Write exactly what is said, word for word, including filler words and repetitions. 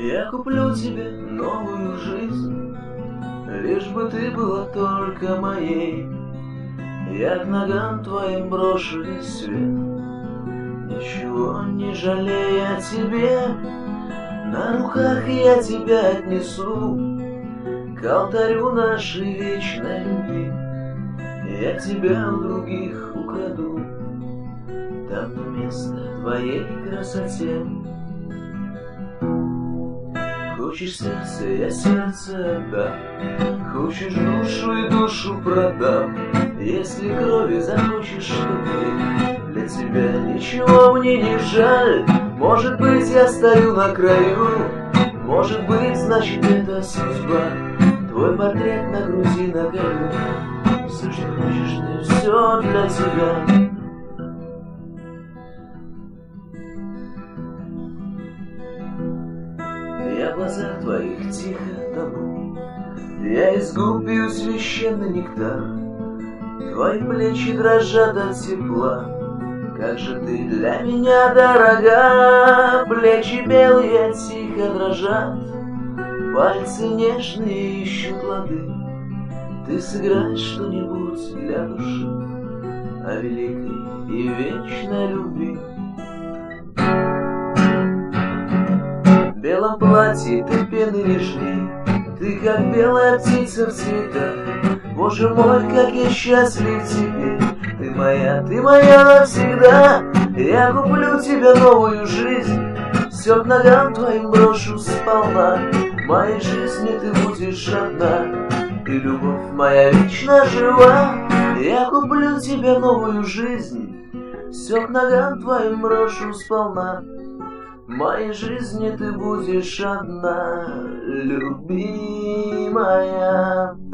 Я куплю тебе новую жизнь, лишь бы ты была только моей. Я к ногам твоим брошу весь свет, ничего не жалея о тебе. На руках я тебя отнесу к алтарю нашей вечной любви. Я тебя у других украду, там место твоей красоте. Хочешь сердце, я сердце отдам, хочешь душу и душу продам. Если крови захочешь, что ты, для тебя ничего мне не жаль. Может быть, я стою на краю, может быть, значит, это судьба. Твой портрет на груди на гору, все, что хочешь ты, все для тебя. Я в глазах твоих тихо тону, я из губ пью священный нектар. Твои плечи дрожат от тепла, как же ты для меня дорога. Плечи белые тихо дрожат, пальцы нежные ищут лады. Ты сыграй что-нибудь для души о великой и вечной любви. В белом платье ты пены нежней, ты как белая птица в цветах. Боже мой, как я счастлив теперь, ты моя, ты моя навсегда. Я куплю тебе новую жизнь, все к ногам твоим брошу сполна. В моей жизни ты будешь одна, и любовь моя вечно жива. Я куплю тебе новую жизнь, все к ногам твоим брошу сполна. В моей жизни ты будешь одна, любимая.